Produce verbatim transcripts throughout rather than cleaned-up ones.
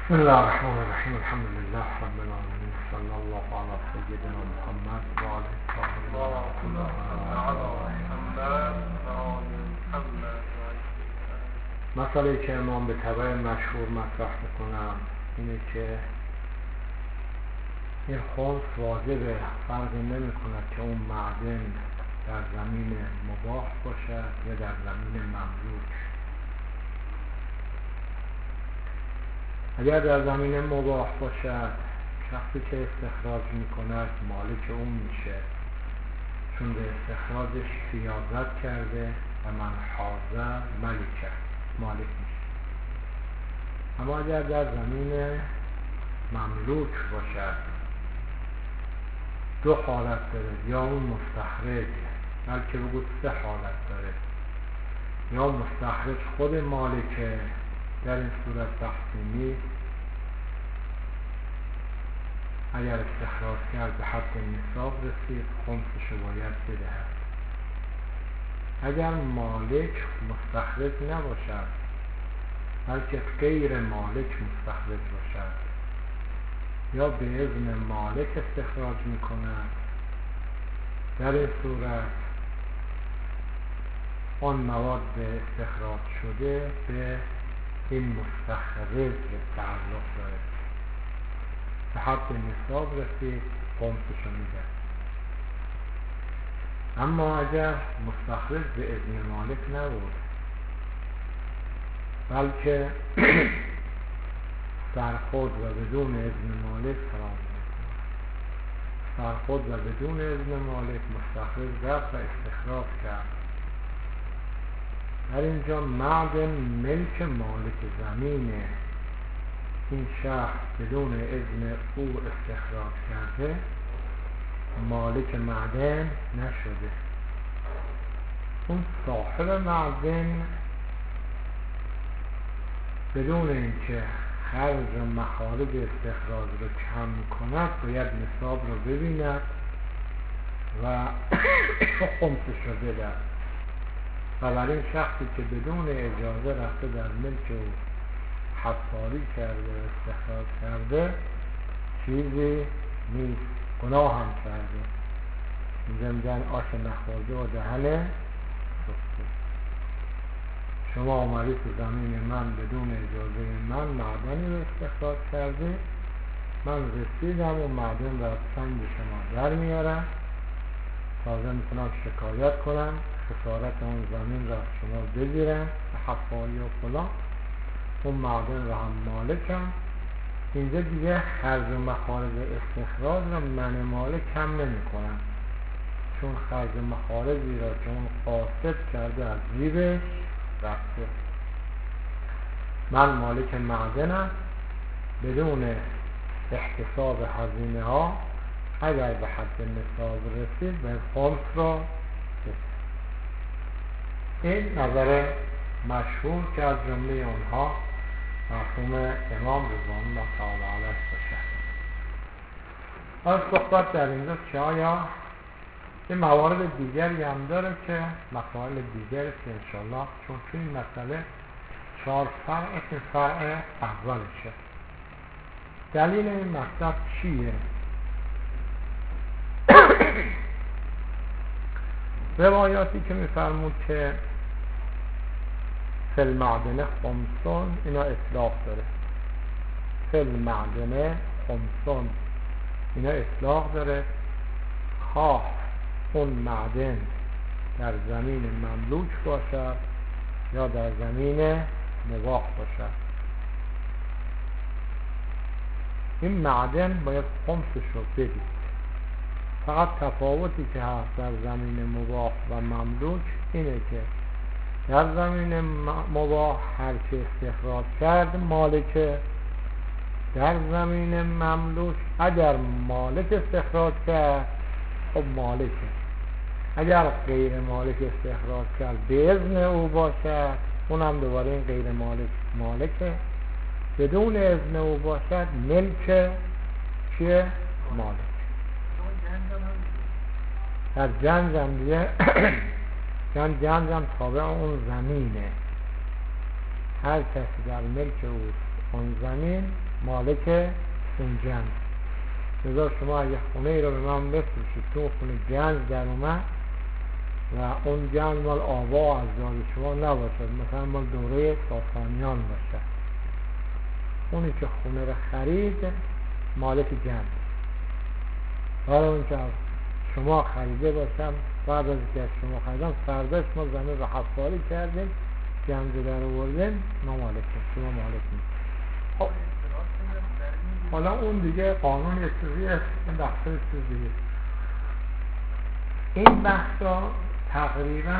بسم الله الرحمن الرحیم. الحمد لله رب العالمین. صلی الله علی سیدنا محمد و علی الطاهرین. مسئله که امام به طبع مشهور مطرح میکنم اینه که این خمس واجبه، فرقی نمی کند که اون معدن در زمین مباح باشد یا در زمین مملوک. اگر در زمین مباح باشد، شخصی که استخراج میکند مالک اون میشه، چون به استخراجش سیاست کرده و من حاضر ملکه مالک میشه. اما اگر در زمین مملوک باشد، دو حالت داره، یا اون مستخرج، بلکه بگو سه حالت داره، یا مستخرج خود مالکه، در این صورت تقسیمی اگر استخراج کرد به حد نصاب رسید خمسش رو باید بدهد. اگر مالک مستخرج نباشد بلکه غیر مالک مستخرج باشد، یا به اذن مالک استخراج میکند، در این صورت آن مواد استخراج شده به این مستخرج تعلق داره، به حد نصاب رسید خمسشو میده. اما اگر مستخرج به اذن مالک نبود بلکه سرخود و بدون اذن مالک فراهم میکنه، سرخود و بدون اذن مالک مستخرج رفت و استخراج کرد، در اینجا معدن ملک مالک زمینه، این شخص بدون اذن او استخراج کرده، مالک معدن نشده. اون صاحب معدن بدون اینکه خرج و مخارج استخراج رو کم کند باید نصاب رو ببیند و خمسش رو بده. و برای این شخصی که بدون اجازه رفته در ملک او حفاری کرده و استخراج کرده چیزی نیست، گناه هم کرده. اینجا میگن آش نخورده و دهن سوخته. شما اومدی تو زمین من بدون اجازه من معدنی رو استخراج کرده، من رسیدم و معدن را سنگ شما در میارم، تازه میتونم شکایت کنم، خسارت اون زمین را شما بگیرن به حفاری و فلان، اون معدن را هم مالکم. اینجا دیگه خرج و مخارج استخراج را من مالک کم نمی کنم، چون خرج و مخارجی را که اون قاصد کرده از جیبش رفته. من مالک معدنم، بدون احتساب هزینه ها اگر به حد نصاب رسید به خمس را رسید. این نظر مشهور که از جمله اونها مرحوم امام رضوان الله تعالی علیه باشه. حالا صحبت در اینجا که آیا یه موارد دیگری هم داره که مسائل دیگری که انشالله چون توی این مسئله چهار فرع که فرع اولشه. دلیل این مطلب چیه؟ روایاتی که میفرمود که فی المعدن خمسون اینا اطلاق داره، فی المعدن خمسون اینا اطلاق داره، خواه اون معدن در زمین مملوک باشد یا در زمین مباح باشد، این معدن باید خمسش رو بدید. فقط تفاوتی که هست در زمین مباح و مملوک اینه که در زمین مباح هر که استخراج کرد مالکه، در زمین مملوک اگر مالک استخراج کرد خب مالکه، اگر غیر مالک استخراج کرد به اذن او باشد اونم دوباره این غیر مالک مالکه، بدون اذن او باشد ملک چیه؟ مالک. در جنگ هم دیگه چون جنگ هم تابع اون زمینه، هر کسی در ملک او اون زمین مالک اون گنج. لذا شما اگه خونه ای رو به من بفروشید تو خونه گنج در اومد و اون گنج مال آبا و اجداد شما نباشد، مثلا مال دوره ساسانیان باشد، اونی که خونه رو خرید مالک گنج. حالا اون که شما خریده باشم، بعد از که از شما خریدم فرداش ما زمین رو حفاری کردیم، گنج رو در آوردیم، ما مالکیم، شما مالک نیست. خب حالا اون دیگه قانون یه چیزی است، این بحث یه چیز دیگه. این بحثا تقریبا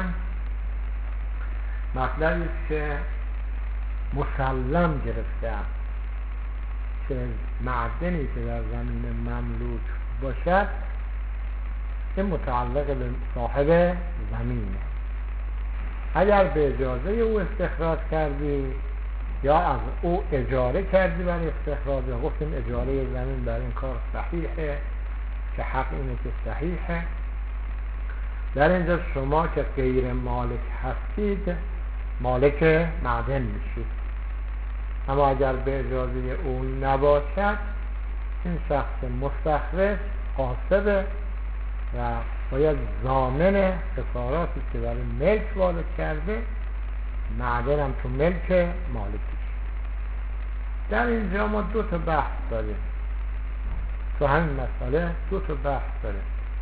مطلبی است که مسلم گرفته که معدنی که در زمین مملوک باشد این متعلق به صاحب زمینه. اگر به اجازه او استخراج کردی یا از او اجاره کردی برای استخراج، یا گفتیم اجاره زمین برای این کار صحیحه که حق اینه که صحیحه، در اینجا شما که غیر مالک هستید مالک معدن میشید. اما اگر به اجازه او نباشد این شخص مستخرج قاصده و باید ضامن خساراتی که برای ملک وارد کرده معدن هم تو ملک مالکیش. در اینجا ما دو تا بحث داریم، تو همین مسئله دو تا بحث داریم.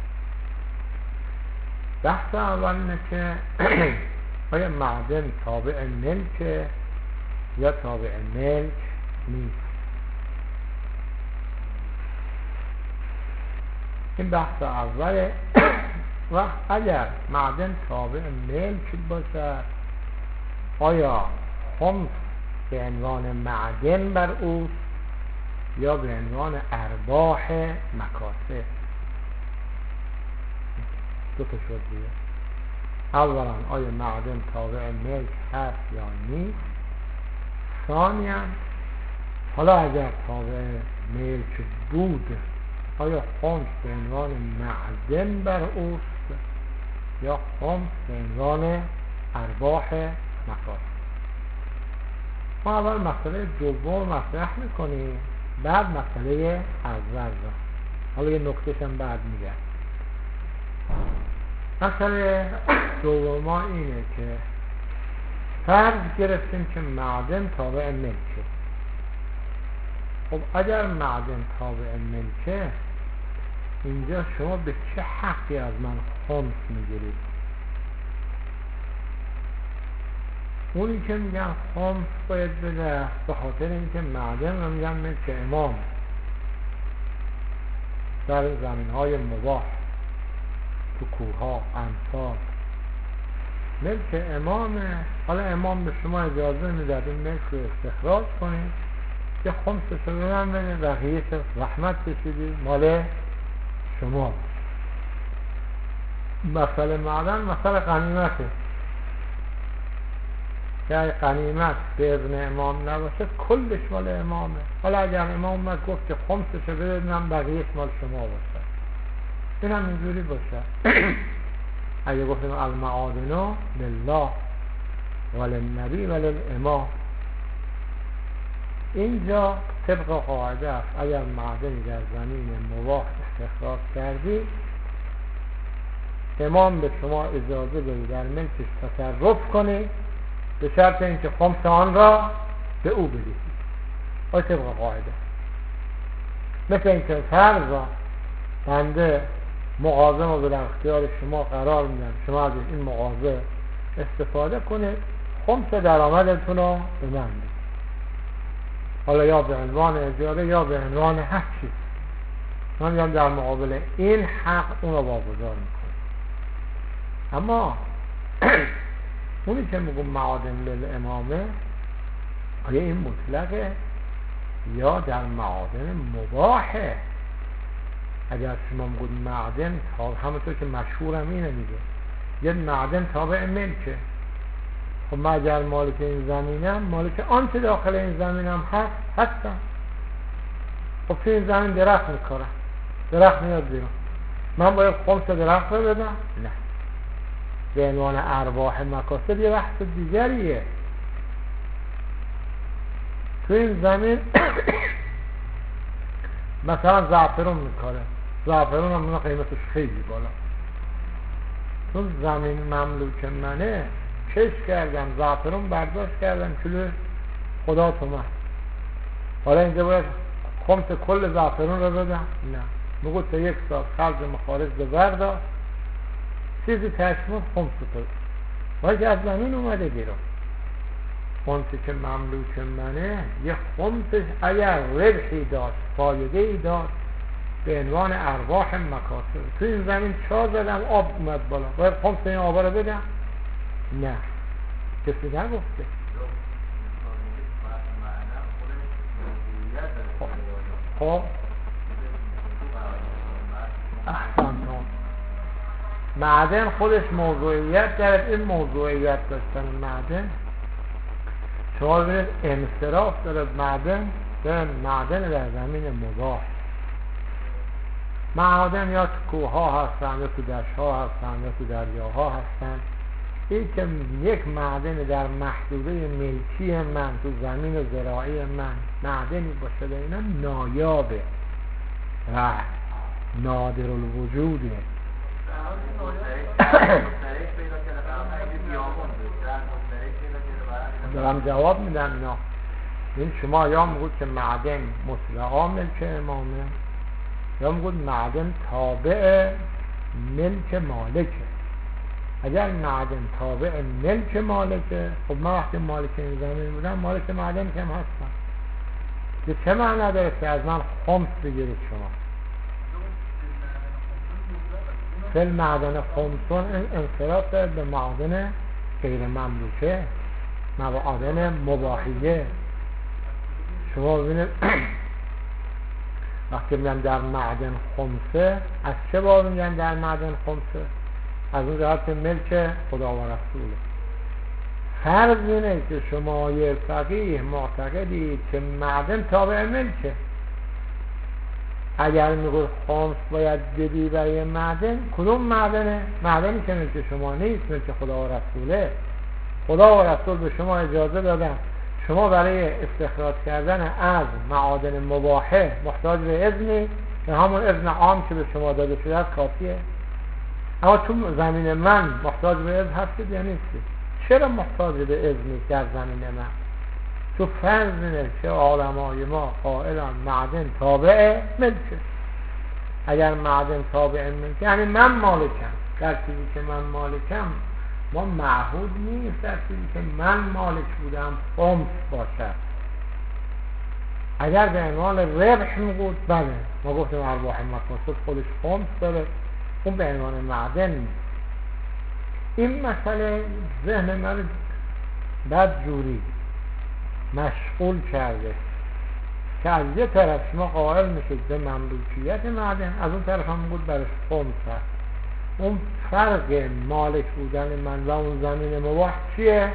بحث اول اینه که آیا معدن تابع ملک یا تابع ملک نیست. این بحث اوله. و اگر معدن تابع ملک باشد آیا خمس به عنوان معدن بر اوست یا به عنوان ارباح مکاسب؟ دو تا شد دیگه. اولا آیا معدن تابع ملک هست یا نیست. ثانیا حالا اگر تابع ملک بود آیا خمس به عنوان معدن بر اوست یا خمس به عنوان ارباح مکاسب؟ ما اول مسئله دوم مطرح میکنیم، بعد مسئله اول را. حالا یه نکتهش هم بعد میگم. مسئله دوم اینه که فرض گرفتیم که معدن تابع ملکه. خب اگر معدن تابع ملکه اینجا شما به چه حقی از من خمس میگیرید؟ اونی که میگن خمس باید بده به خاطر اینکه معدن رو میگن ملک امام در زمین های مباح، تو کوها، انصار ملک امامه. حالا امام به شما اجازه میداد این ملک رو استخراج کنید که خمسش رو به من بده، بقیه که رحمت کشیدی مال شما. مسئله معدن مسئله غنیمته که غنیمت به اذن امام نباشه کلش مال امامه. حالا اگر امام اومد گفت که خمسش رو بده من بقیهش مال شما باشه، این هم اینجوری باشه. اگه گفتیم المعادن لله وللنبی وللامام، اینجا طبق قاعده است اگر معدنی در زمین مباح استخراج کردی امام به شما اجازه بده در ملکش تصرف کنی به شرط اینکه خمس آن را به او بدید. آی طبق قاعده مثل اینکه فرضا بنده مغازه رو به اختیار شما قرار میدم، شما از این مغازه استفاده کنید، خمس درآمدتون رو به من بدید، حالا یا به عنوان اجاره یا به عنوان هر چیز. من میگم در مقابل این حق اون رو واگذار میکنم. اما اونی که میگم معادن للامامه آیا این مطلقه یا در معادن مباحه؟ اگر شما میگوید معدن تابع، همونطور که مشهورم اینه میگه یه معدن تابع ملکه، خب من اگر مالک این زمینم مالک آنچه داخل این زمینم هست هستم. خب تو این زمین درخت میکارم، درخت میاد بیرون، من باید خمس درخت رو بدم؟ نه، به عنوان ارباح مکاسب یه بحث دیگریه. تو این زمین مثلا زعفرون میکاره، زعفرون هم قیمتش خیلی بالا، چون زمین مملوک منه. کش کردم زعفرون برداشت کردم کیلو خدا تومن، حالا اینجا باید خمس کل زعفرون رو بدم؟ نه، میگو تا یک سال خرج مخارج به برداشت، چیزی تشمون خمس تو باید از زمین اومده بیرون. خمسی که مملوک منه یه خمسش اگر ربحی داشت، فایده ای داشت، به عنوان ارواح مکاسب. تو این زمین چا زدم آب اومد بالا، باید خمس این آبا رو بدم؟ نه، کسی نگفته. خب احسنتون، معدن خودش موضوعیت دارد. این موضوعیت داشتن معدن شما ببینید انصراف دارد. معدن دارد معدن در زمین مباح. معادن یا تو کوه ها هستن یا تو دشت ها هستن یا تو دریاها هستن. این که یک معدن در محدوده ملکی من تو زمین زراعی من معدنی باشه، اینا نایابه و نادر الوجوده. دارم جواب میدم. نه، این شما یا میگوید که معدن مطلقا ملک امامه، یا میگوید معدن تابع ملک مالکه. اگر معدن تابع ملک مالکه، خب من وقتی مالک این زمین بودم مالک معدن کم هستم، که چه معنی داره که از من خمس بگیرید شما؟ فل معدن خمسون انصراف دارد به معدن غیر مملوکه، معدن مباحیه. شما ببینید وقتی میگن در معدن خمسه، از چه باب میگن در معدن خمسه؟ از اون جهت ملک خدا و رسوله. فرض اینه که شما یه فقیه معتقدید که معدن تابع ملکه. اگر میگوید خمس باید بدی برای معدن، کدوم معدنه؟ معدنی که ملک شما نیست، ملک خدا و رسوله. خدا و رسول به شما اجازه دادن شما برای استخراج کردن از معادن مباحه محتاج به اذنی که همون اذن عام که به شما داده شده است کافیه. اما تو زمین من محتاج به اذن هستید یا نیستید؟ چرا محتاج به اذنی در زمین من؟ تو فرض اینه که علمای ما قائلان معدن تابع ملکه. اگر معدن تابع ملکه یعنی من مالکم، در چیزی که من مالکم ما معهود نیست در چیزی که من مالک بودم خمس باشد. اگر به عنوان ربح میگود بله، ما گفتیم ارواح مکاسب خودش خمس داره، اون به عنوان معدن نیست. این مسئله ذهن من بد جوری مشغول کرده که از یه طرف شما قائل میشید به مملوکیت معدن، از اون طرف هم میگود برش خمس هست. اون فرق مالک بودن من و اون زمین مباح چیه؟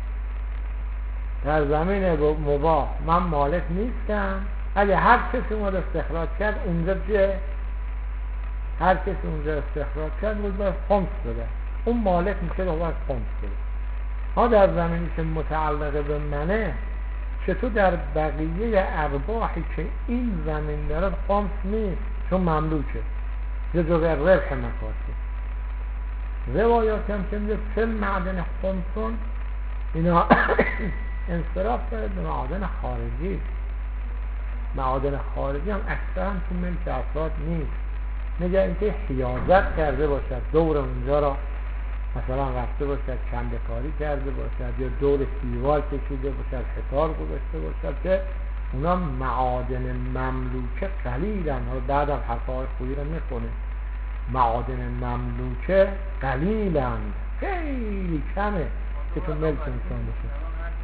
در زمین مباح من مالک نیستم. اگه هر کسی اومد استخراج کرد اونجا چیه؟ هر کسی اونجا استخراج کرد بود باید خمس بده، اون مالک میشه باید خمس بده. ها در زمینی که متعلقه به منه، چطور در بقیه ارباحی که این زمین داره خمس نیست چون مملوکه، یه جزء ربح مکاسب. روایات هم که میگه فل معدن خمسون، اینا انصراف داره به معادن خارجی. معادن خارجی هم اکثرا تو ملک افراد نیست، میگه اینکه حیازت کرده باشد، دور اونجا را مثلا رفته باشد، کنده کاری کرده باشد، یا دور سیوال کشیده باشد، حصار گذاشته باشد، که اونا معادن مملوکه قلیلن. بعد هم حرفای خویی رو میخونه، معادن مملوکه قلیلن، خیلی کمه که تو ملک انسان بشه.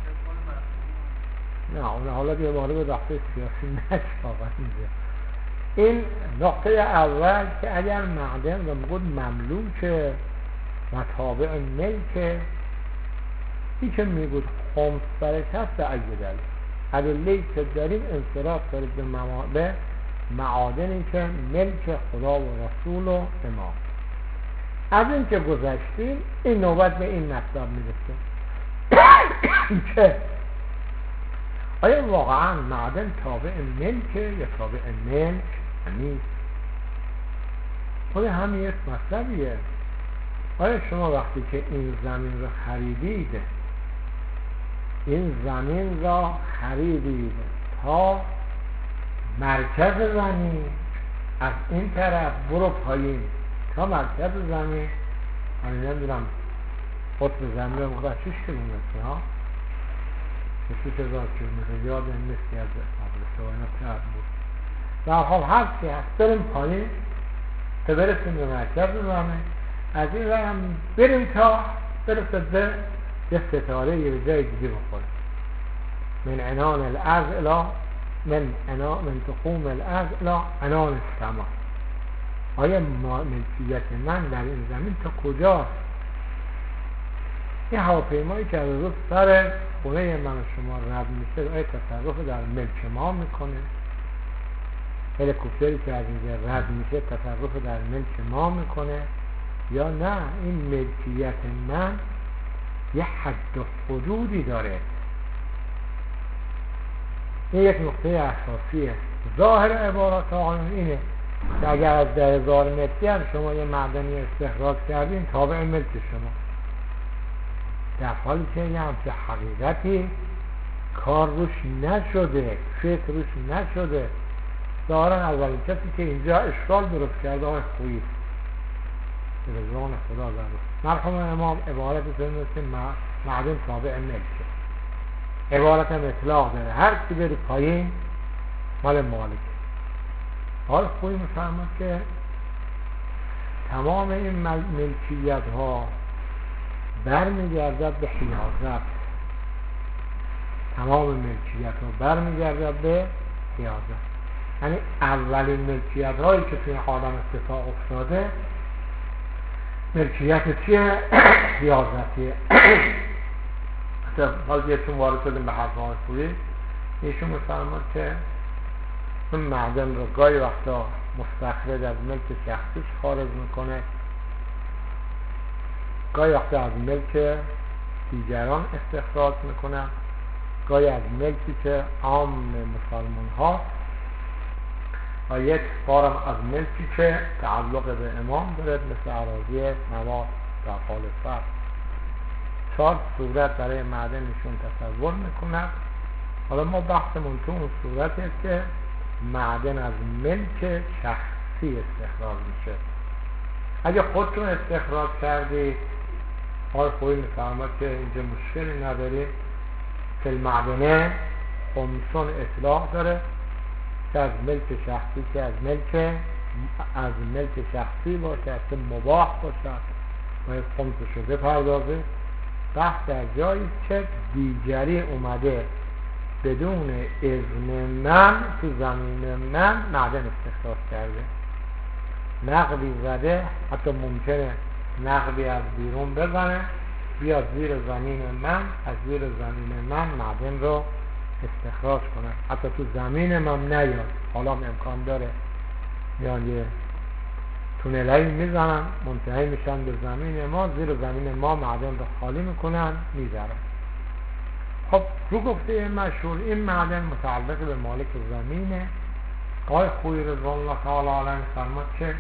نه اون حالا دیگه وارد به بحث سیاسی نشاقت میده. این نقطه اول که اگر معدن رو میگود مملوکه و تابع ملکه، این که میگود خمس برش هست به اگه دلیل ادله‌ای که داریم انصراف دارید به, مما... به معادنی که ملک خدا و رسول و امام. از این که گذشتیم این نوبت به این مطلب میرسه که آیا واقعا معدن تابع ملکه یا تابع ملک نیست؟ آیا همین یک مطلبیه؟ آیا شما وقتی که این زمین رو خریدید این زمین را خریدید تا مرکز زمین از این طرف برو پایین تا مرکز زمین، من نمیدونم قطب زمین رو مقدر شش کیلومتر ها شش هزار کیلومتر یاد این نیستی از مدرسه و اینا ترد بود در حال هر چی هست بریم پایین تا برسیم به مرکز زمین، از این رای هم بریم تا برسید به یه ستاره یه جای دیگه بخوریم. من عنان الارض الى من عنان من تقوم الارض الى عنان السما. آیا ملکیت من در این زمین تا کجاست؟ این هواپیمایی که از روز سر خونه من و شما رد میشه آیا تصرف در ملک ما میکنه؟ هلیکوپتری که از اینجا رد میشه تصرف در ملک ما میکنه یا نه؟ این ملکیت من یه حد و حدودی داره. این یک نقطه اساسیه. ظاهر عبارات آقایون اینه که اگر از ده هزار متری هم شما یه معدنی استخراج کردین تابع ملک شما، در حالی که یه همچه حقیقتی کار روش نشده، فکر روش نشده. ظاهرا اولین کسی که اینجا اشکال درست کرده آقای خویی به رضوان خدا داره مرحوم امام عبارت زمین که معدن تابع ملکه، عبارت هم اطلاق داره هر کی بری پایین مال مالک. حال خویی میفرماد که تمام این ملکیت ها برمیگردد به حیازت، تمام ملکیت ها برمیگردد به حیازت. یعنی اولین ملکیت هایی که توی عالم اتفاق افتاده ملکیت چیه؟ حیازتیه. حالا یه چون وارد شدیم به حرف های خویی، ایشون میفرماد که اون معدن رو گاهی وقتا مستخرج از ملک شخصیش خارج میکنه، گاهی وقتا از ملک دیگران استخراج میکنه، گاهی از ملکی که عام مسلمان ها و یک بارم از ملکی که تعلق به امام دارد مثل اراضی نواز در حال فرد. چهار صورت برای معدنشون تصور میکنند. حالا ما بحثمون تو اون صورته که معدن از ملک شخصی استخراج میشه. اگه خودتون استخراج کردی آقای خویی میفرماد که اینجا مشکلی نداری که المعدنه خمسون اطلاق داره که از ملک شخصی که از ملک از ملک شخصی باشه که مباح باشه باید خمسشو بپردازه. بحث در جایی که دیگری اومده بدون اذن من تو زمین من معدن استخراج کرده، نقبی زده، حتی ممکنه نقبی از بیرون بزنه بیاد زیر زمین من، از زیر زمین من معدن رو استخراج کنه، حتی تو زمین من نیاد. حالا امکان داره میان یه تونلایی میزنن منتهی میشن به زمین ما، زیر زمین ما معدن رو خالی میکنن میذارن. خب رو گفته مشهور این معدن متعلق به مالک زمینه. آقای خویی رضوان الله تعالی علیه فرمود که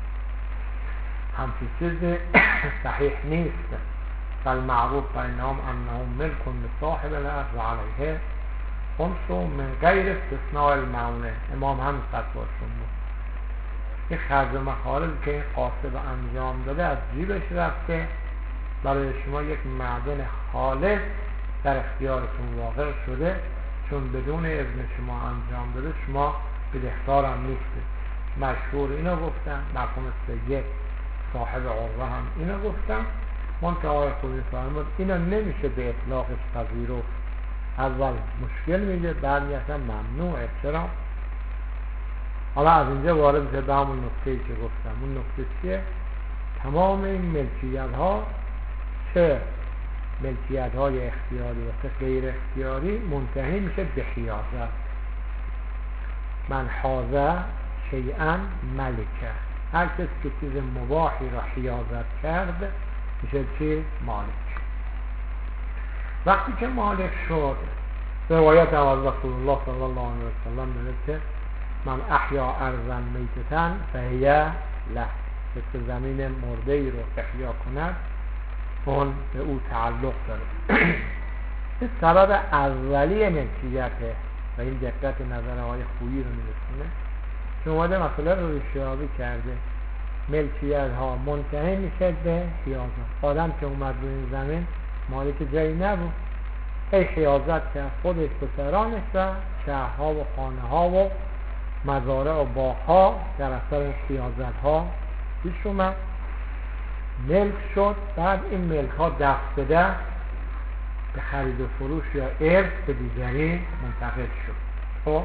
همچی چیز صحیح نیست. فالمعروف بینهم انهم ملک لصاحب الارض علیه خمس من غیر استثناء المعونه. امام هم فتواشون بود. این خرج مخارج که این قاصد انجام داده از جیبش رفته، برای شما یک معدن خالص در اختیارتون واقع شده، چون بدون اذن شما انجام داده شما بدهکار هم نیستید. مشهور اینو گفتن، مرحوم سید صاحب عروه هم اینو گفتن. منتهای خوبی فرمود اینو نمیشه به اطلاقش پذیرفت. اول مشکل میگه بعد میگه ممنوعه. چرا؟ حالا از اینجا وارد میشه به همون نکته‌ای که گفتم. اون نکته چیه؟ تمام این ملکیت ها، چه ملکیت های اختیاری و چه غیر اختیاری، منتهی میشه به حیازت. من حاضر شیئا ملکه. هر کسی که چیز مباحی را حیازت کرد میشه چی؟ مالک. وقتی که مالک شد روایت از رسول الله صلی الله علیه و سلم میگه که من احیا ارضا میتة فهی له، که زمین مرده ای رو احیا کند اون به او تعلق داره. این سبب اولی ملکیته و این دقت نظرهای خویی رو میرسونه که اومده مسئله رو ریشه‌یابی کرده. ملکیت ها منتهی میشه به حیازت. آدم که اومد روی این زمین مالک جایی نبود، هی حیازت کرد، خودش، پسرانش و شهرها و خانه ها و مزارع و باغ‌ها در اثر حیازت ها پیش اومد، ملک شد. بعد این ملک ها دست به دست به خرید و فروش یا ارث به دیگری منتقل شد. خب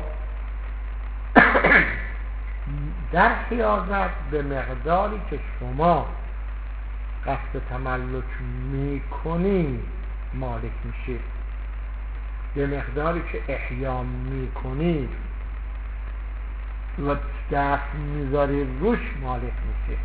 در حیازت به مقداری که شما قصد تملک میکنی مالک میشید، به مقداری که احیا میکنی و دست میذاری روش مالک میشید.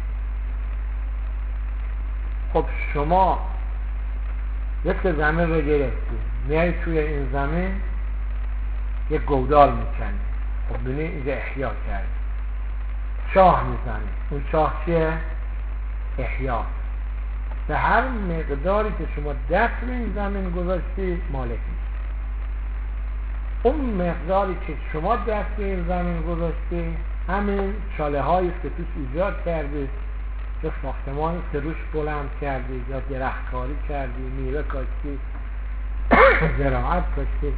خب شما یک زمین رو گرفتی، میای توی این زمین یک گودال میکنی، خب بینی اینجا احیا کردی، چاه میزنی، اون چاه چیه؟ احیا. به هر مقداری که شما دست روی این زمین گذاشتی مالک میشی. اون مقداری که شما دست روی این زمین گذاشتی همین چاله هایی که توش ایجاد کردی، یا ساختمانی که روش بلند کردی، یا درختکاری کردی، میوه کاشتی، زراعت کاشتی،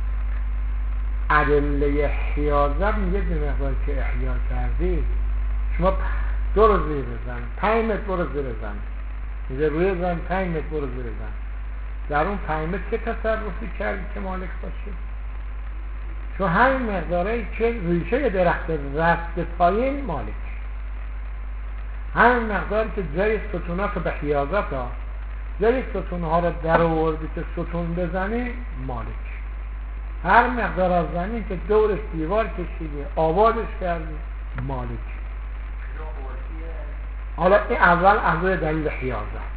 ادله حیازت میگه به مقداری که احیا کردی شما دو رو زیر زن، پنج متر برو زیر زن، میگه روی زن پنج متر برو زیر زن، در اون پنج متر چه تصرفی کردی که مالک باشی؟ چون همین مقداری که ریشه درخت رفت پایین مالک، همین مقداری که جای ستونات رو به حیازت ها، جای ستونها رو در آوردی که ستون بزنی مالک. هر مقدار از زمین که دورش دیوار کشیدی، آبادش کردی مالک. حالا این اول از روی دلیل حیازت.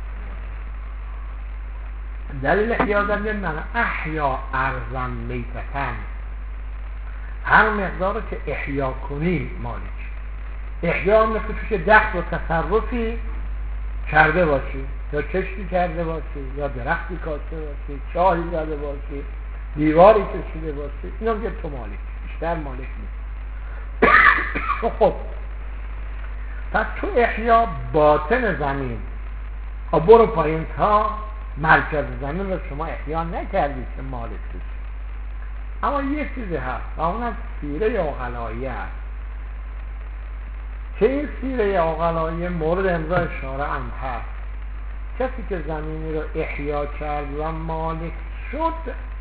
دلیل حیازت میگه من احیا ارضا میتة، هر مقدار که احیا کنی مالک. احیا مثل توش دخت و تصرفی کرده باشی، یا کشتی کرده باشی، یا درختی کاشته باشی، چاهی زده باشی، دیواری کشیده باشی، اینا میگه تو مالک، بیشتر مالک نیست. خب پس تو احیا باطن زمین ها برو پایین تا مرکز زمین رو شما احیا نکردی که مالک بشی. اما یه چیزی هست و اونم سیره عقلاییه هست که این سیره عقلاییه مورد امضای شارع هم هست. کسی که زمینی رو احیا کرد و مالک شد،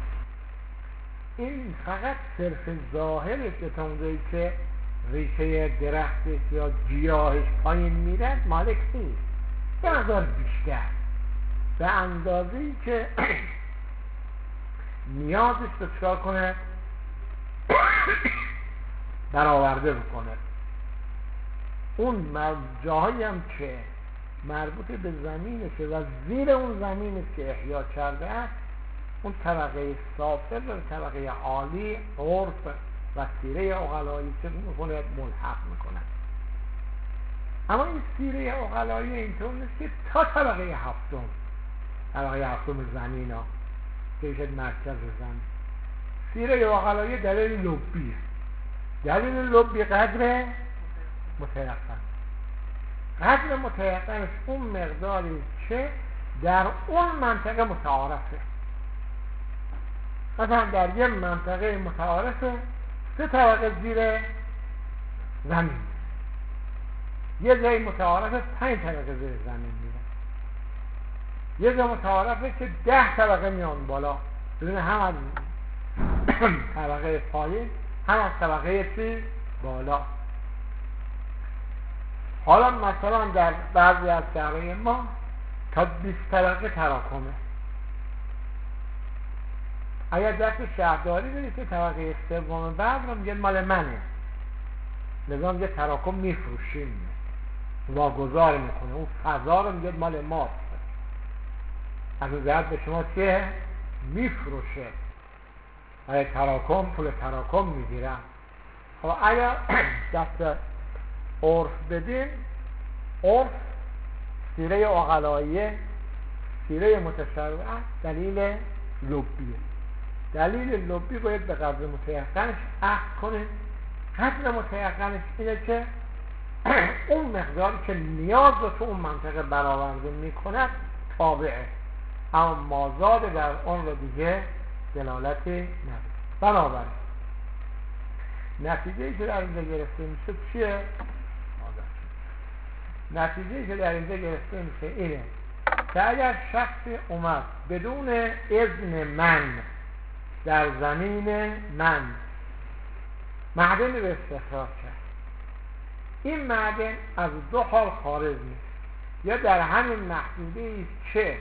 این فقط صرف ظاهرش که تا اونجایی که ریشه درختش یا گیاهش پایین میره مالک نیست، یه مقدار بیشتر به اندازه‌ای که نیازش رو چکار کنه برآورده بکنه. اون جاهایی هم که مربوط به زمینشه و زیر اون زمینش که احیا کرده است، اون طبقه سافل و طبقه عالی عرف و سیره عقلایی چه میکنه ملحق میکنه. اما این سیره عقلایی اینطور نیست که تا طبقه هفتم طبقه هفتم زمین ها که ایشد مرکز زمین. سیره عقلایی دلیل لبی، دلیل لبی قدر متیقن، قدر متیقنش اون مقداری که در اون منطقه متعارفه. مثلا در یه منطقه متعارفه سه طبقه زیر زمین، یه جایی متعارفه پنج طبقه زیر زمین میره، یه جا متعارفه که ده طبقه میان بالا، بدون هم از طبقه پایین هم از طبقه چی بالا. حالا مثلا در بعضی از شهرهای ما تا بیست طبقه تراکمه. اگر دست شهرداری برید که طبقه سوم بعد رو میگه مال منه، نظام یه تراکم میفروشیم، واگذار میکنه، اون فضا رو میگه مال ماست، از اون جهت به شما چیه؟ میفروشه. برای تراکم پول تراکم میگیرن. خب اگر دست عرف بدیم، عرف سیره عقلاییه، سیره متشرعه دلیل لبیه. دلیل لبی باید به قدر متیقنش عهد کنه. قدر متیقنش اینه که اون مقداری که نیاز رو تو اون منطقه برآورده میکنه تابعه، اما مازاد در اون رو دیگه دلالتی نداره. بنابراین نتیجه‌ای که در اینجا گرفته میشه چیه؟ نتیجه‌ای که در اینجا گرفته میشه اینه که اگر شخصی اومد بدون اذن من در زمین من معدن به استخراج کرد، این معدن از دو حال خارج نیست، یا در همین محدوده ایست که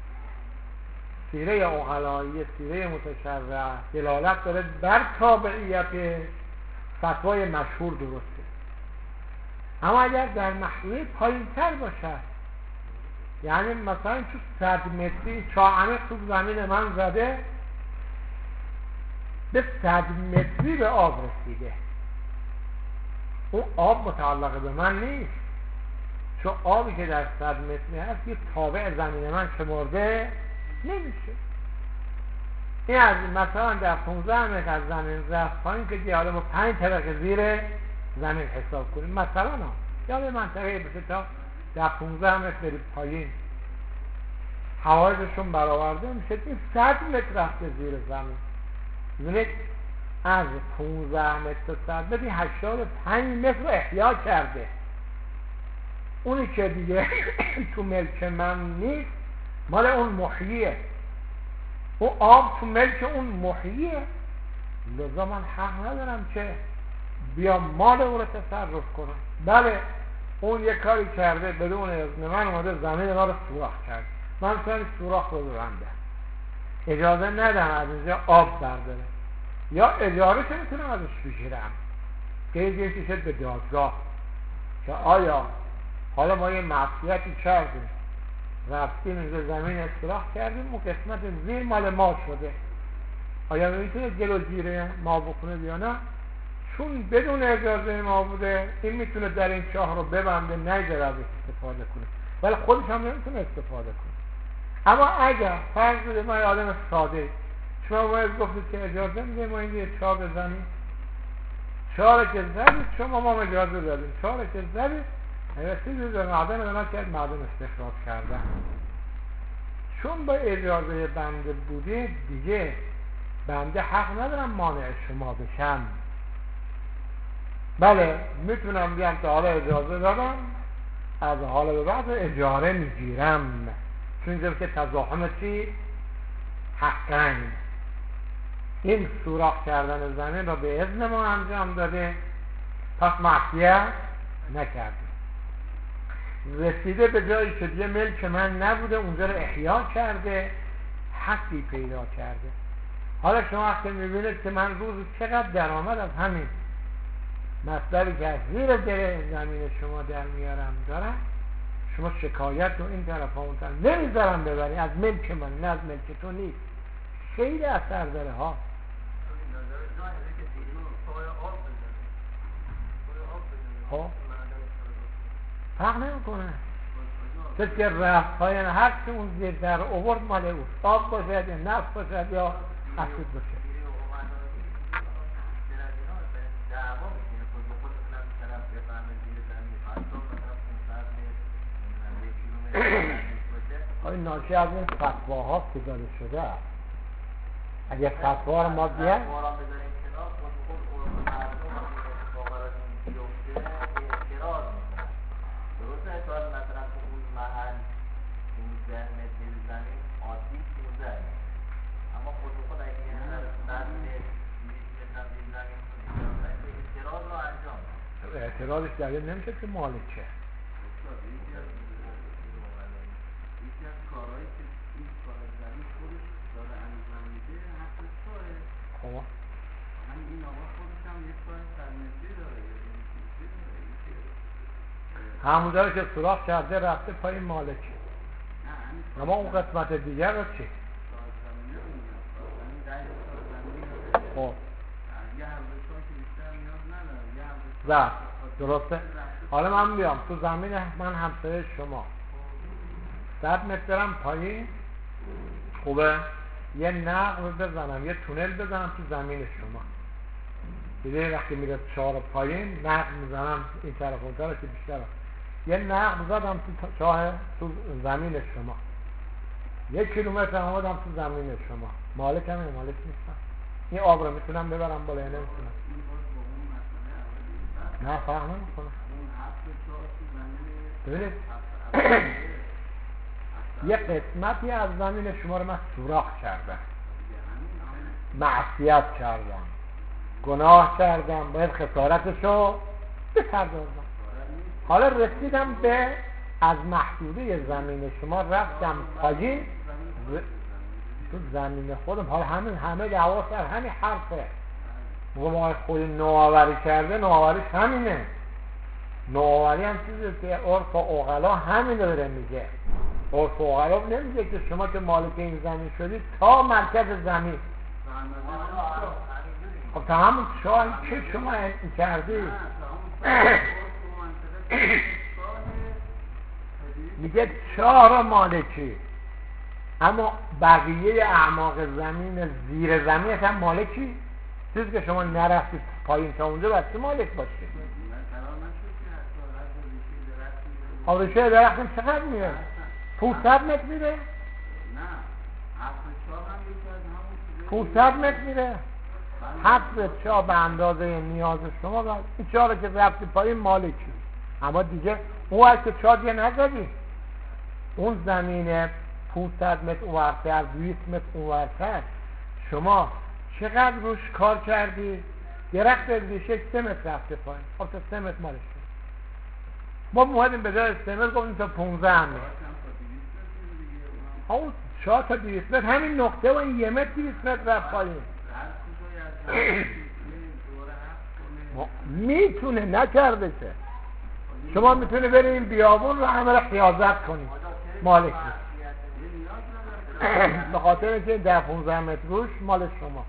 سیره عقلایی، سیره متشرعه دلالت داره بر تابعیت فتوای مشهور درسته، اما اگر در محدوده پایین تر باشد، یعنی مثلا تو صد متری چاعمق تو زمین من زده، به صد متری به آب رسیده، اون آب متعلق به من نیست، چون آبی که در صد متری هست یه تابع زمین من شمرده نمیشه. این از مثلا در پونزده متر از زمین رفت پایین که دیگه حالا ما پنج طبقه زیر زمین حساب کنیم مثلا ها، یا به منطقه بشه تا در پونزده متر برید پایین حوایزشون برآورده میشه، این صد متر رفته زیر زمین. یعنی از پونزده متر تا صد متر هشتاد و پنج متر رو احیا کرده. اونی که دیگه تو ملک من نیست مال اون محییه، اون آب تو ملک اون محییه، لذا من حق ندارم که بیا مال اون رو تصرف کنم. بله اون یه کاری کرده بدون اذن من، اومده زمین ما رو سوراخ کرد، من سر سوراخ رو ببندم، اجازه ندم از اینجا آب برداره، یا اجاره که میتونم ازش بگیرم که یه شد به دادگاه که آیا حالا ما یه معصیتی کردیم، رفتیم اینجا زمین اصلاح کردیم و قسمت زیر مال ما شده، آیا میتونه جلوگیری ما بکنه یا نه؟ چون بدون اجازه ما بوده، این میتونه در این چاه رو ببنده، نگذاره ازش استفاده کنه، ولی خودش هم نمیتونه استفاده کنه. اما اگر فرض بده ما آدم ساده، شما باید گفتید که اجازه میده ما این یه چاه بزنیم، چاه که زدید شما ما اجازه دادیم، چاه که زدید رسید به معدن بنا کرد معدن استخراج کردن، چون با اجازه بنده بوده دیگه بنده حق ندارم مانع شما بشم. بله میتونم بیام که حالا اجازه دادم، از حالا به بعد اجاره میگیرم، چون اینجا که تضاهم چی؟ حقاً این سوراخ کردن زمین را به اذن ما انجام داده، پس معصیت نکردیم، رسیده به جایی که دیگه ملک من نبوده، اونجا رو احیا کرده، حقی پیدا کرده. حالا شما وقتی میبینید که من روز چقدر درآمد از همین مصدری که از زیر در زمین شما در میارم دارم، شما شکایت رو این طرف ها اون طرف نمیذارم ببری، از ملک من نه از ملک تو نیست، خیلی اثر داره ها. ها فرق نمی کنه، کسی که رفت پایین هر چی اون زیر در اوورد مال اوست، آب باشد یا نفت باشد یا اسید باشد. این ناشی از این فتواها که داده شده، اگه فتوا رو ما بیه اعتراضش دلیل نمیشه که مالکه. یکی از کارهایی که این کار زمین خودش داره انجام میده حق توئه. خب همین این آقا خودش هم یک کار سرمتی داره، همون داره که سوراخ کرده رفته پای مالکه، اما اون قسمت دیگر رو چی؟ کار زمینه میگم، کار زمین دهی کار زمینی خب یه حلقه‌شاه که بیشتر نیاز نداره، یه حلقه‌شاه زد درسته؟ حالا من بیام تو زمین من همسایه شما صد متر برم پایین، خوبه؟ یه نقل بزنم، یه تونل بزنم تو زمین شما. دیگه وقتی میره چهار پایین نقل میزنم این طرف اون طرف که بیشتره. یه نقل زدم تو چاه تو زمین شما، یک کیلومتر آمدم تو زمین شما، مالک هم مالک نیستم. این آب رو میتونم ببرم بالا یا نمیتونم؟ نه فرق نمیکنه. ببینید یه قسمتی از زمین شما رو من سوراخ کردم، معصیت کردم، گناه کردم، باید خسارتشو بپردازم. حالا رسیدم به از محدوده زمین شما رفتم پایین تو زمین خودم. حالا همین همه دعوا سر همین حرفه. موقع ما خود نوآوری کرده، نوآوریش همینه. نوآوری هم چیزی که عرف و عقلا همین داره میگه. عرف و عقلا نمیگه که شما که مالک این زمین شدید تا مرکز زمین. خب تا همون شاهی که شما این کردی میگه چهار مالکی، اما بقیه اعماق زمین زیر زمین هم مالکی. چیزی که شما نرفتید پایین تا اونجا بس مالک باشید. خب ریشه درخت چقدر میره؟ پونصد متر میره؟ نه پونصد متر میره؟ هفت چاه به اندازه نیاز شما باید. این چاه رو که رفتی پایین مالکی، اما دیگه اون هست که چاه دیگه نزدی. اون زمین پونصد متر اونورتر، دویست متر اونورتر شما چقدر روش کار کردی؟ درخت ریشه سه متر رفته پایین. خب تا سه متر مالش شد. ما موهدیم به جای سه متر گفتیم تا پونزده هم میره. اون چهار تا دویست متر همین نقطه و این یه متر دویست متر رفت پایین. میتونه، نکرده که. شما میتونه برید این بیابون رو همه رو حیازت کنید، مالک نیست. به خاطر که در پونزده متر روش مال شما.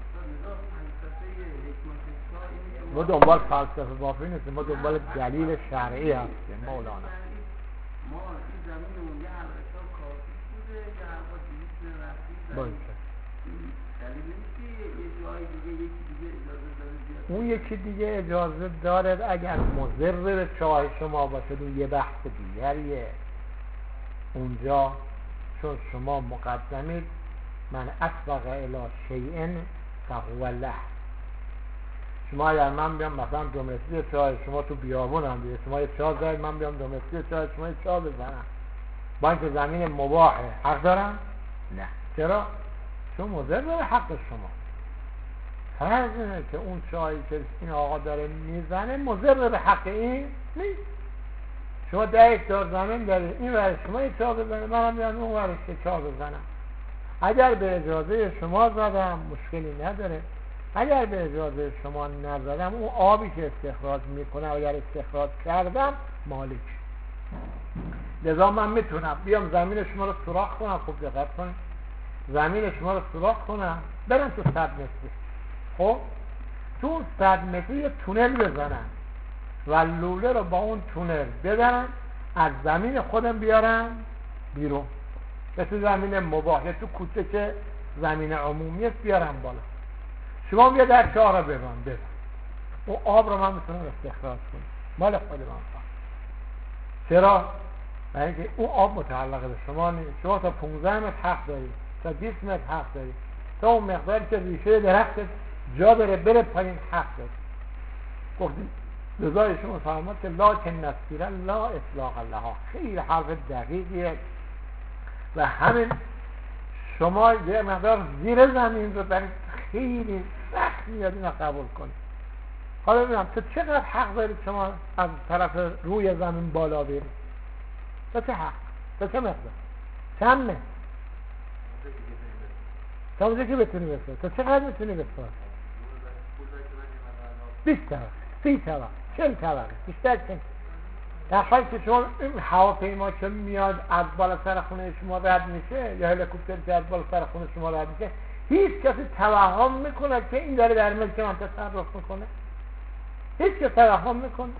ما دنبال فلسفه بافی نیستیم، ما دنبال دلیل شرعی هستیم. مولانا ما این زمینمون یه حلقه‌شاه کافی بوده، یه حلقه دویست رفتی باشه. دلیل نیست که یه جای دیگه یکی دیگه اجازه داره بیاد. اون یکی دیگه اجازه داره اگر مضر به چاه شما باشه. اون یه بحث دیگریه. اونجا چون شما مقدمید من اسبق الی شیء فهو له. شما اگر من بیام مثلا دومتری چاه شما تو بیابون هم دیگه، شما یه چاه دارید، من بیام دومتری چاه شما یه چاه بزنم، با اینکه زمین مباحه، حق دارم؟ نه. چرا؟ چون مضر به حق شما. فرض اینه که اون چاهی که این آقا داره میزنه مضر به حق این نیست. شما ده هکتار زمین دارید، این ورش شما یه چاه بزنه، من هم بیام اون ورش یه چاه بزنم. اگر به اجازه شما زدم مشکلی نداره، اگر به اجازه شما نزدم اون آبی که استخراج میکنه اگر استخراج کردم مالک. لذا من میتونم بیام زمین شما رو سوراخ کنم. خوب دقت کنید، زمین شما رو سوراخ کنم، برم تو صد متر. خب تو اون صد متر یه تونل بزنم و لوله رو با اون تونل ببرم از زمین خودم بیارم بیرون، به تو زمین مباح یا تو کوچه که زمین عمومیه بیارم بالا. شما بیا در چاه رو ببرم ببرم اون آب رو من میتونم استخراج کنم، مال خود من فهم. چرا؟ برای اینکه اون آب متعلق به شما نیست. شما تا پونزده متر حق دارید، تا بیست متر حق دارید، تا اون مقداری که ریشه درخت جا بره بره پایین حق دارید. گفتیم لذای شما فرماد که لکن نسیره لا اطلاق لها. خیلی حرف دقیقیه و همین شما یه مقدار زیر زمین رو برید خیلی سخت میاد این رو قبول کنید. حالا ببینم تو چقدر حق دارید شما از طرف روی زمین بالا برید؟ تا چه حق؟ تا چه مقدار؟ چند متر؟ تا اونجا که بتونی بسار. تا چقدر میتونی بسار؟ بیست طبقه، سی طبقه، چل طبقه، بیشتر چند. در حالی که شما این هواپیما که میاد از بالا سر خونه شما رد میشه یا هلیکوپتر که از بالا سر خونه شما رد میشه هیچ کسی توهم میکنه که این داره در ملک من تصرف میکنه؟ هیچ کسی توهم میکنه؟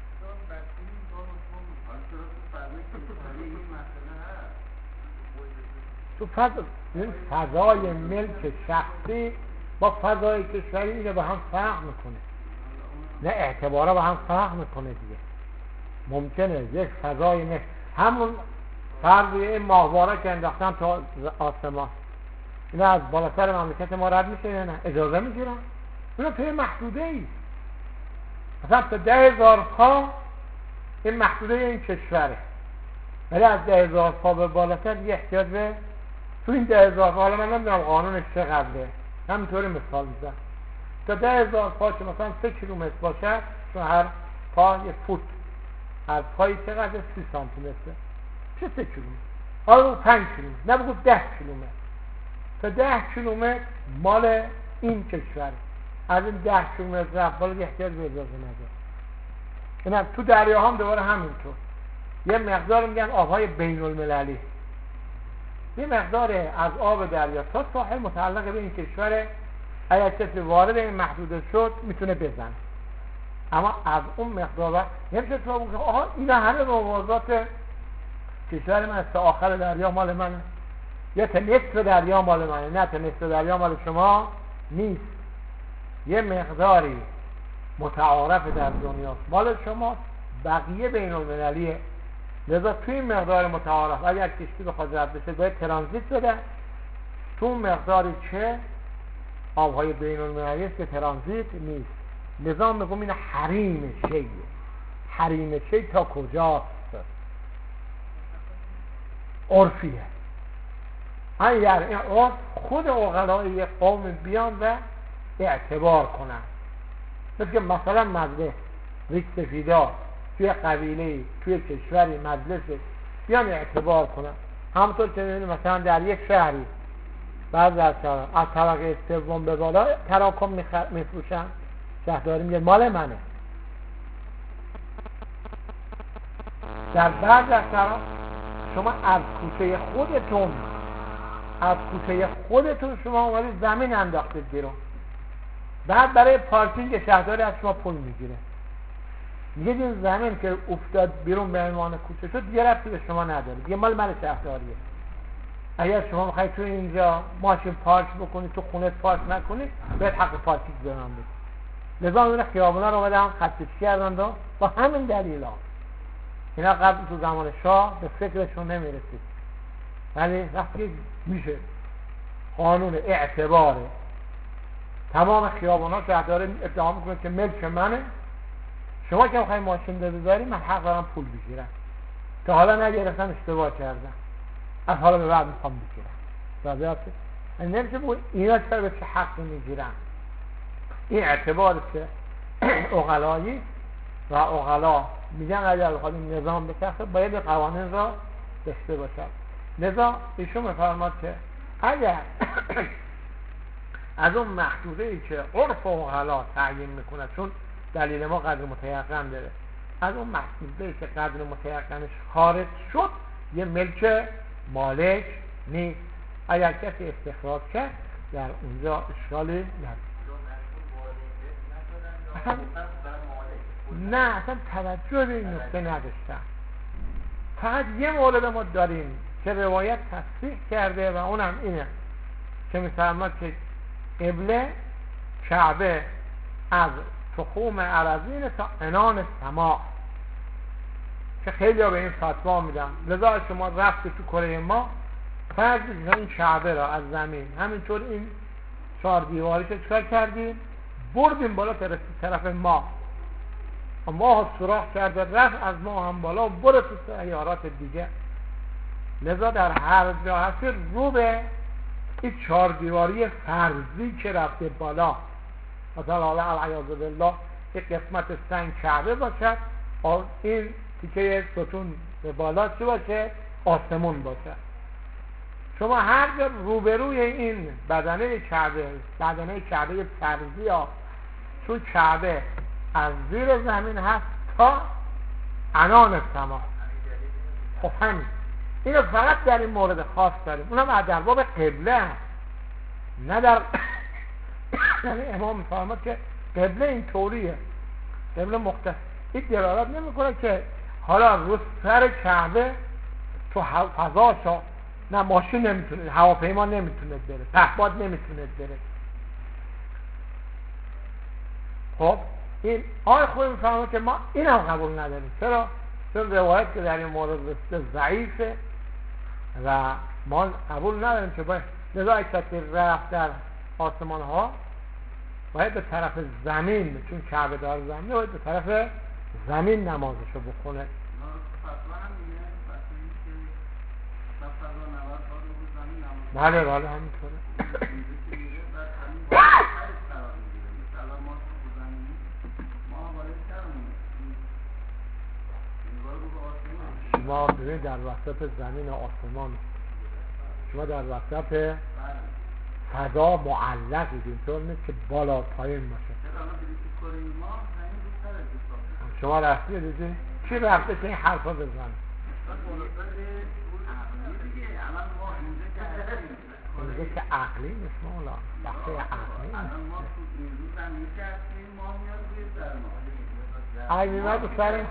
تو فضا این فضای ملک شخصی با فضای کشوری اینو به هم فرق میکنه، نه اعتبارا به هم فرق میکنه دیگه. ممکنه یک فضای ملک همون فرضیه ماهواره که انداختن تا آسمان اینا از بالاتر مملکت ما رد میشه یا نه؟ اجازه میگیرن؟ اینا توی محدوده ای مثلا تا ده هزار پا این محدوده این کشوره، ولی از ده هزار پا به بالاتر یه احتیاج به تو این ده هزار پا، حالا من نمیدونم قانونش چقدره، همینطوری مثال میزن تا ده هزار پا که مثلا سه کیلومتر باشه، چون هر پا یه فوت، هر پایی چقدر؟ سی سانتی متره، چه سه کیلومتر؟ حالا پنج کیلومتر، نه بگو ده کیلومتر، تا ده کیلومتر مال این کشور، از این ده کیلومتر رفت بالا احتیاج به اجازه نداره. اینم تو دریا هم دوباره همینطور، یه مقدار میگن آبهای بین المللی، یه مقدار از آب دریا تا ساحل متعلق به این کشور، اگر کسی وارد این محدوده شد میتونه بزن، اما از اون مقدار نمیشه تو بگه آها اینا همه موازات کشور من تا آخر دریا مال منه یا تا نصف دریا مال منه، نه تا نصف دریا مال شما نیست، یه مقداری متعارف در دنیا مال شما، بقیه بین المللیه. لذا توی این مقدار متعارف اگر کشتی بخواد رد بشه باید ترانزیت بده، تو اون مقداری که آبهای بین المللی است که ترانزیت نیست. لذا میگم این حریم شیء. حریم شیء تا کجاست؟ عرفیه. اگر این عرف خود عقلای یک قوم بیان و اعتبار کنن، مثل که مثلا مجلس ریک سفیدا توی قبیله توی کشوری مجلس بیان اعتبار کنن، همونطور که می‌بینید مثلا در یک شهری بعضی از شهرها از طبقه سوم به بالا تراکم میفروشن، شهرداری میگه مال منه. در بعضی از شهرها شما از کوچه خودتون از کوچه خودتون شما اومدید زمین انداختید بیرون، بعد برای پارکینگ شهرداری از شما پول میگیره، میگه این زمین که افتاد بیرون به عنوان کوچه شد دیگه ربطی به شما نداره، دیگه مال من شهرداریه. اگر شما میخواید تو اینجا ماشین پارک بکنید تو خونت پارک نکنید باید حق پارکینگ به من بدید. لذا اون خیابونا رو اومدن خطش کردن و با همین دلیلا اینا قبل تو زمان شاه به فکرشون نمیرسید، ولی وقتی میشه قانون اعتباره تمام خیابونا شهرداری اتهام میکنه که ملک منه، شما که میخواید ماشین بذاری من حق دارم پول بگیرم، تا حالا نگرفتم اشتباه کردم، از حالا به بعد میخوام بگیرم. واضحه؟ نمیشه بگو اینا چرا به چه حقی میگیرن. این اعتبار که عقلایی و عقلا میگن اگر بخواد این نظام بچرخه باید قوانین را داشته باشد. لذا ایشون میفرماد که اگر از اون محدوده ای که عرف و عقلا تعیین میکنه، چون دلیل ما قدر متیقن داره، از اون محدوده ای که قدر متیقنش خارج شد یه ملک مالک نیست. اگر کسی استخراج کرد در اونجا اشکالی نداره. اصلا نه اصلا توجه به این نکته نداشتن. فقط یه مورد ما داریم که روایت تصریح کرده و اونم اینه که میفرماد که قبله کعبه از تخوم عرضین تا عنان سما، که خیلی ها به این فتوا میدن. لذا شما رفتی تو کره ما فرض بگید این کعبه را از زمین همینطور این چهار دیواریش چکار کردیم بردیم بالا ترسید طرف ما، ماه سوراخ کرده رفت از ما هم بالا و برد تو سیارات دیگه. لذا در هر جا هستی رو به این چهار دیواری فرضی که رفته بالا، مثلا حالا العیاذ بالله یک قسمت سنگ کعبه باشد، این تیکه ستون به بالا چی باشه؟ آسمون باشه. شما هر جا روبروی این بدنه کعبه بدنه کعبه فرضی ها، چون کعبه از زیر زمین هست تا عنان سما. خب همین اینو فقط در این مورد خاص داریم، اونم در باب قبله هست. نه در یعنی امام میفرماد که قبله این طوریه، قبله مختص این دلالت نمیکنه که حالا رو سر کعبه تو فضاشا نه ماشین نمیتونه، هواپیما نمیتونه بره، پهپاد نمیتونه بره. خب این آقای خوبی میفرماد که ما این هم قبول نداریم. چرا؟ چون روایت که در این مورد ضعیفه و ما قبول نداریم که باید لذا کسی رفت در آسمان ها باید به طرف زمین، چون کعبه دار زمین، باید به طرف زمین نمازشو بخونه. بله بله همینطوره. شما ببینید در وسط زمین و آسمان، شما در وسط فضا معلقید، اینطور نیست که بالا پایین باشه. شما رفتی دیدی؟ کی رفته که این حرفا بزنه؟ اینجا که عقلی نیست مولا، بخشای عقلی نیست. ای میمد و سر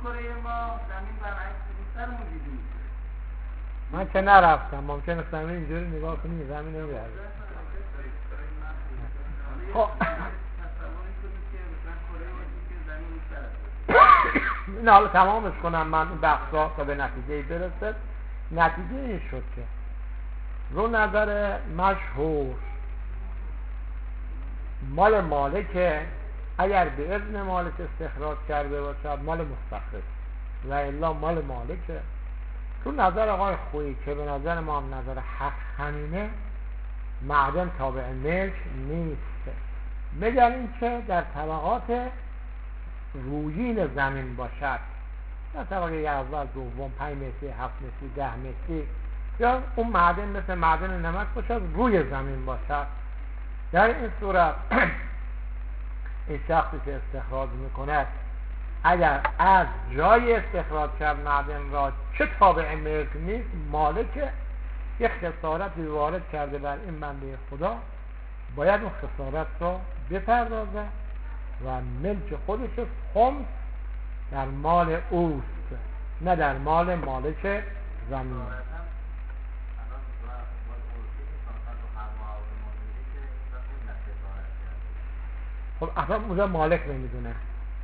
من که نرفتم، ممکنه زمین اینجوری نگاه کنیم زمین نمیرد. خب این حالا تمامش کنم من این بحثا تا به نتیجه برسد. نتیجه این شد که رو نظر مشهور مال مالک اگر به اذن مالک استخراج کرده باشد مال مستخرج و الا مال مالکه. تو نظر آقای خویی که به نظر ما هم نظر حق همینه، معدن تابع ملک نیست، مگر این که در طبقات رویین زمین باشد، در طبقه اول، دوم، پنج متری، هفت متری، ده متری، یا اون معدن مثل معدن نمک باشد روی زمین باشد. در این صورت این شخصی که استخراج میکند اگر از جای استخراج کرد معدن را چه تابع ملک نیست، مالک یک خسارتی وارد کرده بر این بنده خدا، باید اون خسارت را بپردازه و ملک خودش خمس در مال اوست، نه در مال مالک زمین. خب اصلا اونجا مالک نمیدونه،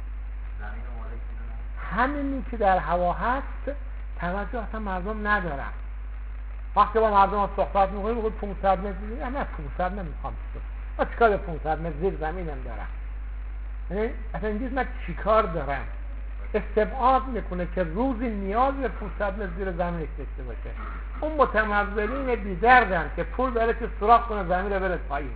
همینی که در هوا هست توجه اصلا مردم ندارن. وقتی با مردم ها صحبت میکنیم میگوید پونصد متر زیر، نه پونصد نمیخوام، من چیکار پونصد متر زیر زمینم دارم، یعنی اصلا اینجوز من چیکار دارم. استبعاد میکنه که روزی نیاز به پونصد متر زیر زمین داشته باشه. اون متمولین بی‌دردن که پول داره که سوراخ کنه زمین رو بره پایین.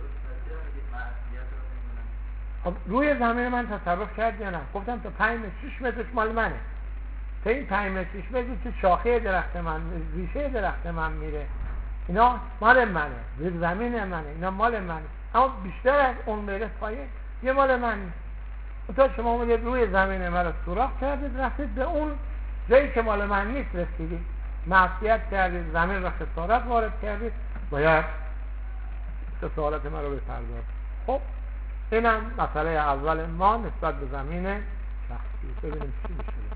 خب روی زمین من تصرف کرد یا نه؟ گفتم تا پنج متر شش مترش مال منه، تا این پنج متر شش متر که شاخه درخت من، ریشه درخت من میره، اینا مال منه، زیر زمین منه، اینا مال منه، اما بیشتر از اون میره پایین یه مال من نیست. تا شما اومدید روی زمین من رو سوراخ کردید، رفتید به اون جایی که مال من نیست رسیدید، معصیت کردید، زمین را خسارت وارد کردید، باید خسارت من رو بپردازید. خب اینم مسئله اول ما نسبت به زمین شخصی. ببینیم چی میشه.